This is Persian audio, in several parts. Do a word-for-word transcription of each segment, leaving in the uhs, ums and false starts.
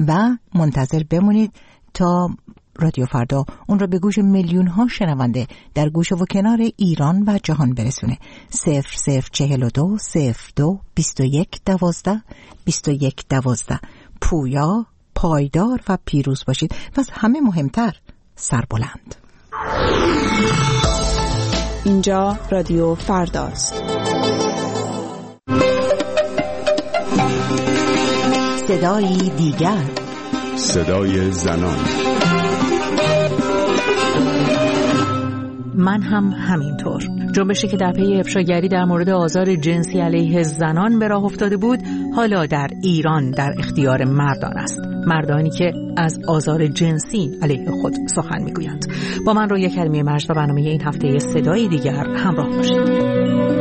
و منتظر بمونید تا رادیو فردا اون را به گوش میلیون ها شنونده در گوشه و کنار ایران و جهان برسونه. صفر صفر چهل و دو صفر دو بیست و یک دوازده بیست و یک دوازده. پویا، پایدار و پیروز باشید و از همه مهمتر سربلند. اینجا رادیو فرداست. صدای دیگر، صدای زنان. من هم همینطور. جنبشی که در پی افشاگری در مورد آزار جنسی علیه زنان به راه افتاده بود، حالا در ایران در اختیار مردان است. مردانی که از آزار جنسی علیه خود سخن میگویند. با من رویا کریمی مجد و برنامه این هفته صدای دیگر همراه باشید.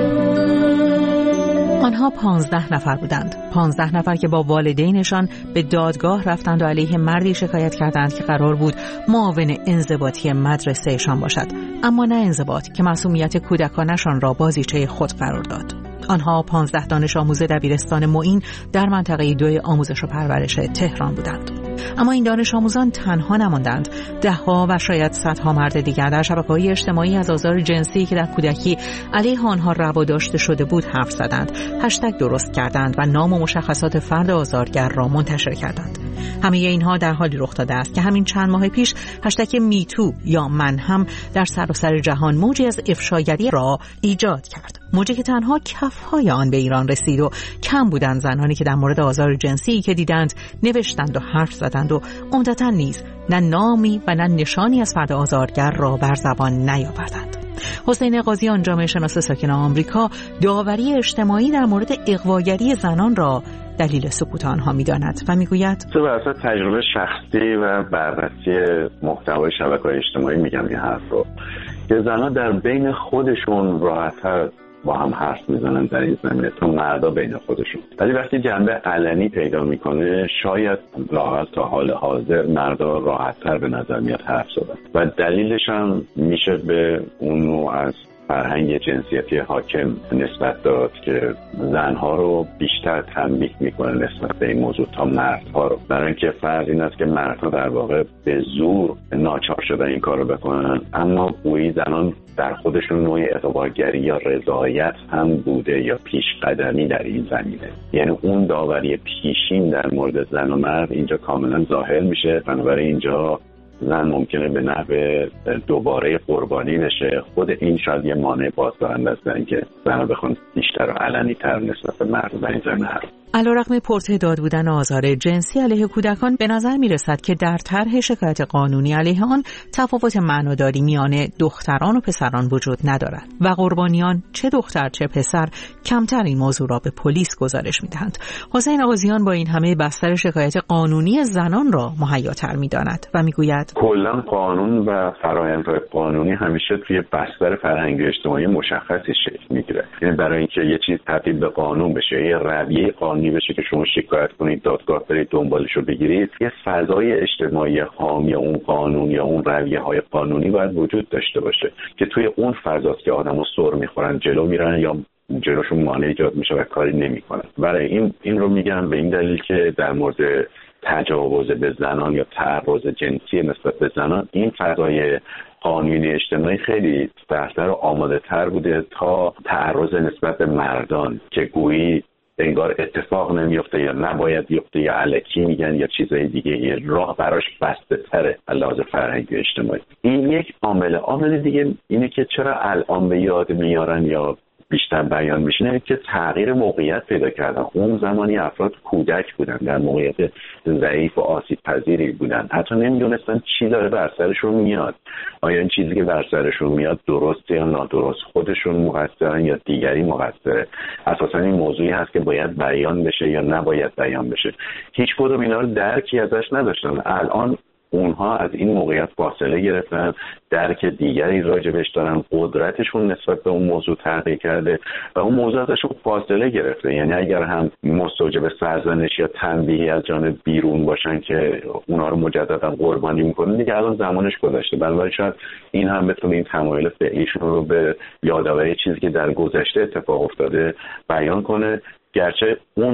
آنها پانزده نفر بودند. پانزده نفر که با والدینشان به دادگاه رفتند و علیه مردی شکایت کردند که قرار بود معاون انضباطی مدرسهشان باشد، اما نه انضباط که معصومیت کودکانشان را بازیچه خود قرار داد. آنها پانزده دانش آموز دبیرستان معین در منطقه دو آموزش و پرورش تهران بودند. اما این دانش آموزان تنها نماندند. ده‌ها و شاید صدها مرد دیگر در شبکه‌های اجتماعی از آزار جنسی که در کودکی علیه آنها روا داشته شده بود حرف زدند، هشتگ درست کردند و نام و مشخصات فرد آزارگر را منتشر کردند. همه اینها در حالی رخ داده است که همین چند ماه پیش هشتگ میتو یا من هم در سراسر جهان موجی از افشاگری را ایجاد کرد. موجی که تنها کف‌های آن به ایران رسید و کم بودند زنانی که در مورد آزار جنسی که دیدند نوشتند و حرف زدند و عمدتاً نیز نه نامی و نه نشانی از فرد آزارگر را بر زبان نیاوردند. حسین قاضیان، جامعه شناس ساکن آمریکا، داوری اجتماعی در مورد اغواگری زنان را دلیل سکوت آنها می‌داند و می‌گوید تو واسه تجربه شخصی و بررسی محتوای شبکه‌های اجتماعی میگم این حرف رو که زنها در بین خودشون راحت‌تر با هم حرف میزنن در این زمینه تا مردا بین خودشون، ولی وقتی جنبه علنی پیدا میکنه شاید لااقل تا حال حاضر مردا راحت‌تر به نظر میاد حرف زدن و دلیلش هم میشه به اون نوع از فرهنگ جنسیتی حاکم نسبت داد که زنها رو بیشتر تنبیه میکنه نسبت به این موضوع تا مردها رو، برای اینکه فرض این است که مردها در واقع به زور ناچار شدن این کار رو بکنن، اما گویی زنان در خودشون نوعی اغواگری یا رضایت هم بوده یا پیش قدمی در این زمینه. یعنی اون داوری پیشین در مورد زن و مرد اینجا کاملا ظاهر میشه، بنابراین اینجا زن ممکنه به نحو دوباره قربانی بشه. خود این شاید یه مانع بازدارنده است اینکه زنها بخوان بیشتر و علنی تر نسبت به مرد در این زمینه حرف. علیرغم پرتعداد بودن آزار جنسی علیه کودکان، به نظر می رسد که در طرح شکایت قانونی علیه آن تفاوت معناداری میان دختران و پسران وجود ندارد و قربانیان چه دختر چه پسر کمتر این موضوع را به پلیس گزارش می دهند. حسین قاضیان با این همه بستر شکایت قانونی زنان را مهیاتر می داند و می گوید کلا قانون و فرآیندهای قانونی همیشه توی بستر فرهنگی اجتماعی مشخصی شکل میگیره. یعنی برای اینکه یه چیز تبدیل به قانون بشه، یه رویه قانونی بشه که شما شکایت کنید، دادگاه برید دنبالش رو بگیرید، یه فضای اجتماعی حامی اون قانون یا اون رویه های قانونی باید وجود داشته باشه که توی اون فضاست که آدمو سر میخورن، جلو میرن یا جلوشون مانع ایجاد میشه و کاری نمیکنن. برای این این رو میگم به این دلیل که در مورد تجاوز به زنان یا تعرض جنسی نسبت به زنان این فضای قانونی اجتماعی خیلی بهتر و آماده تر بوده تا تعرض نسبت به مردان که گویی انگار اتفاق نمیفته یا نباید بیفته یا الکی میگن یا چیزای دیگه، یه راه براش بسته تره علاوه فرهنگی اجتماعی. این یک عامل. عامل دیگه اینه که چرا الان به یاد میارن یا بیشتر بیان میشه که تغییر موقعیت پیدا کردن. اون زمانی افراد کودک بودن، در موقعیت ضعیف و آسیب پذیری بودن، حتی نمیدونستن چی داره بر سرشون میاد، آیا این چیزی که بر سرشون میاد درسته یا نادرست، خودشون مقصرن یا دیگری مقصره. اساسا این موضوعی هست که باید بیان بشه یا نباید بیان بشه. هیچ کدوم اینا رو درکی ازش نداشتن. الان اونها از این موقعیت فاصله گرفتن، درک دیگری راجبش دارن، قدرتشون نسبت به اون موضوع تغییر کرده و اون موضوع ازشون فاصله گرفته. یعنی اگر هم مستوجب سرزنش یا تنبیهی از جانب بیرون باشن که اونا رو مجددا قربانی میکنن، دیگه الان زمانش گذشته. بنابراین شاید این هم بتونه این تمایل فعلیشون رو به یادآوری چیزی که در گذشته اتفاق افتاده بیان کنه، گرچه اون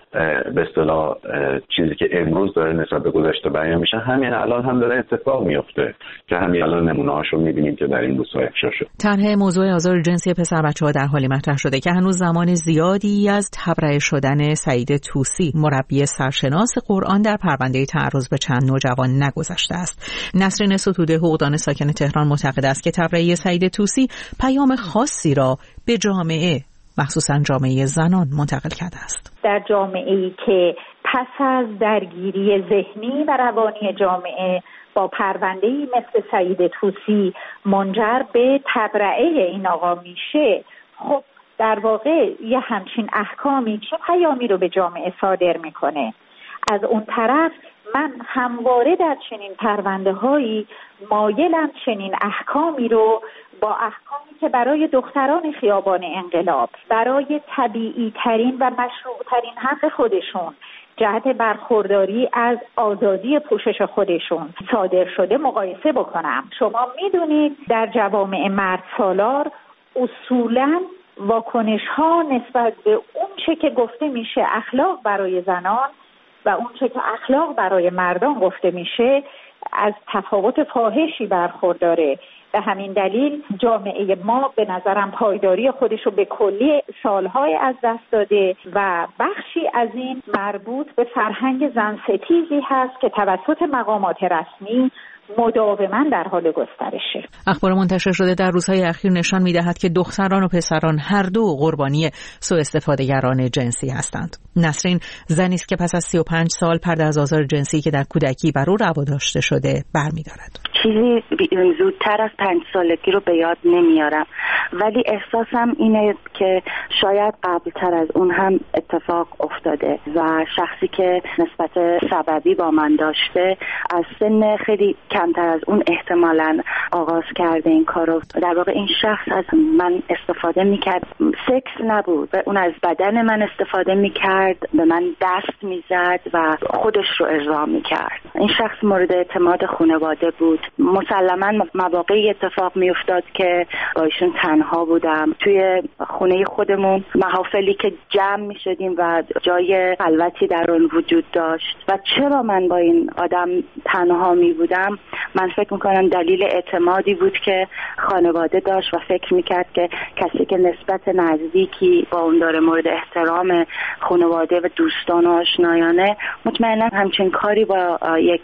به اصطلاح چیزی که امروز داره نسبت به گذشته بیان میشه همین الان هم داره اتفاق میفته که همین الان نمونه‌هاشو می‌بینیم که در این روزها افشا شده. طرح موضوع آزار جنسی پسر بچه‌ها در حالی مطرح شده که هنوز زمان زیادی از تبرئه شدن سعید طوسی مربی سرشناس قرآن در پرونده تعرض به چند نوجوان نگذشته است. نسرین ستوده حقوقدان ساکن تهران معتقد است که تبرئه سعید طوسی پیام خاصی را به جامعه مخصوصاً جامعه زنان منتقل کرده است. در جامعه‌ای که پس از درگیری ذهنی و روانی جامعه با پرونده‌ای مثل سعید طوسی منجر به تبرئه این آقا میشه، خب در واقع یه همچین احکامی چه پیامی رو به جامعه صادر میکنه؟ از اون طرف من همواره در چنین پرونده هایی مایلم چنین احکامی رو با احکامی که برای دختران خیابان انقلاب برای طبیعی ترین و مشروع ترین حق خودشون جهت برخورداری از آزادی پوشش خودشون صادر شده مقایسه بکنم. شما میدونید در جوامع مرد سالار اصولاً واکنش ها نسبت به اون چه که گفته میشه اخلاق برای زنان و اون چه که اخلاق برای مردان گفته میشه از تفاوت فاحشی برخورداره. به همین دلیل جامعه ما به نظرم پایداری خودش رو به کلی سالهای از دست داده و بخشی از این مربوط به فرهنگ زن ستیزی هست که توسط مقامات رسمی مداوما در حال گسترشه. اخبار منتشر شده در روزهای اخیر نشان می‌دهد که دختران و پسران هر دو قربانی سوء استفاده‌گران جنسی هستند. نسرین زنی است که پس از سی و پنج سال پرده از آزار جنسی که در کودکی بر او روا داشته شده برمی‌دارد. چیزی زودتر از پنج سالگی رو به یاد نمیارم، ولی احساسم اینه که شاید قبلتر از اون هم اتفاق افتاده و شخصی که نسبت سببی با من داشته از سن خیلی کمتر از اون احتمالاً آغاز کرده این کارو. در واقع این شخص از من استفاده میکرد، سکس نبود، اون از بدن من استفاده میکرد، به من دست میزد و خودش رو ارضا میکرد. این شخص مورد اعتماد خانواده بود. مسلماً مواقعی اتفاق میافتاد که با ایشون تنها بودم توی خونه خودمون، محافلی که جمع میشدیم و جای خلوتی در اون وجود داشت و چرا من با این آدم تنها می بودم، من فکر میکنم دلیل اعتمادی بود که خانواده داشت و فکر میکرد که کسی که نسبت نزدیکی با اون داره مورد احترام خانواده و دوستان و آشنایانه، مطمئنا همچین کاری با یک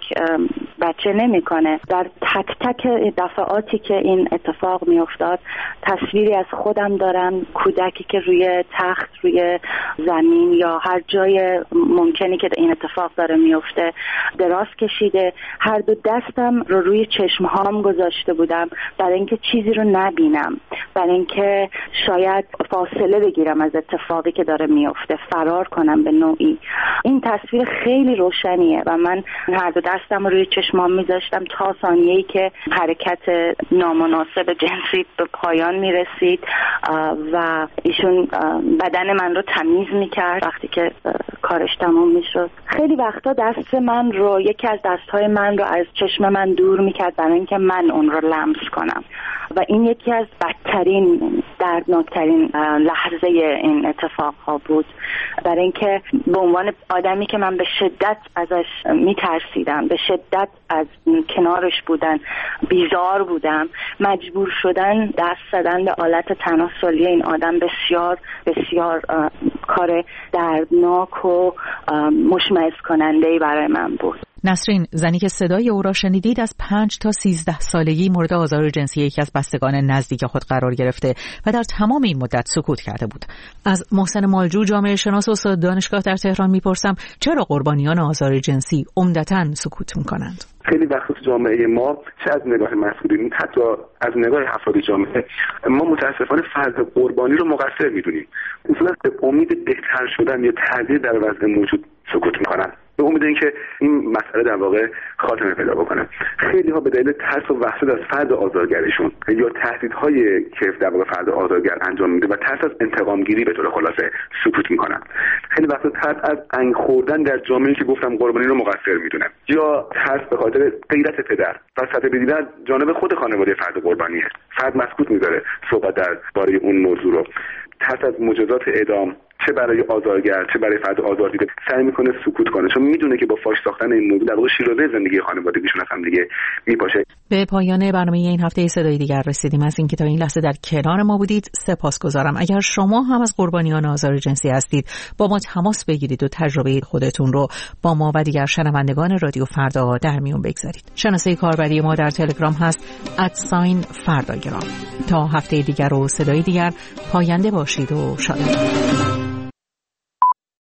بچه نمیکنه. در تک تک دفعاتی که این اتفاق میافتاد تصویری از خودم دارم، کودکی که روی تخت، روی زمین یا هر جای ممکنی که این اتفاق داره میفته دراز کشیده، هر دو دستم رو روی چشمهام گذاشته بودم برای اینکه چیزی رو نبینم، برای اینکه شاید فاصله بگیرم از اتفاقی که داره میفته، فرار کنم به نوعی. این تصویر خیلی روشنیه و من هر دو دستم رو روی چشمام میذاشتم تا ثانیه‌ای که حرکت نامناسب جنسی به پایان میرسید و ایشون بدن من رو تمیز میکرد. وقتی که کارش تموم میشد خیلی وقتا دست من رو، یکی از دستهای من رو از چشم من دور میکرد برای اینکه من اون رو لمس کنم و این یکی از بدترین، دردناکترین لحظه این اتفاق ها بود، برای اینکه به عنوان آدمی که من به شدت ازش میترسیدم، به شدت از کنارش بودن بیزار بودم، مجبور شدن دست زدن به آلت تناسلی این آدم بسیار بسیار کار دردناک و مشمئز کننده‌ای برای من بود. نسرین زنی که صدای او را شنیدید از پنج تا سیزده سالگی مورد آزار جنسی یکی از بستگان نزدیک خود قرار گرفته و در تمام این مدت سکوت کرده بود. از محسن مالجو جامعه شناس و استاد دانشگاه در تهران میپرسم چرا قربانیان آزار جنسی عمدتاً سکوت میکنند؟ خیلی وقت تو جامعه ما چه از نگاه مسئولین حتی از نگاه افراد جامعه ما متاسفانه فرد قربانی رو مقصر میدونیم. اصولا به امید بهتر شدن یا تغییر در وضع موجود سکوت میکنن، به امید اینکه این مسئله در واقع خاتمه پیدا بکنه. خیلی ها به دلیل ترس و وحشت از فرد آزارگرشون یا تهدیدهای که در واقع فرد آزارگر انجام میده و ترس از انتقام گیری به طور خلاصه سکوت میکنن. خیلی وقتا ترس از انگ خوردن در جامعه‌ای که گفتم قربانی رو مقصر میدونه، یا ترس به خاطر غیرت پدر و سطح دیدن جانب خود خانواده فرد قربانیه. فرد مسکوت میذاره صحبت درباره اون موضوع رو. ترس از مجازات اعدام چه برای آزارگر چه برای فرد آزاردیده سعی میکنه سکوت کنه، چون میدونه که با فاش ساختن این موضوع در واقع شیرازه زندگی خانوادگیشون هم دیگه میپاشه. به پایان برنامه این هفته صدای دیگر رسیدیم. از اینکه تا این لحظه در کنار ما بودید سپاسگزارم. اگر شما هم از قربانیان آزار جنسی هستید با ما تماس بگیرید و تجربه خودتون رو با ما و دیگر شنوندگان رادیو فردا در میون بگذارید. شناسه کاربری ما در تلگرام هست ات فرداگرام. تا هفته دیگر و صدای دیگر پاینده باشید و شاد.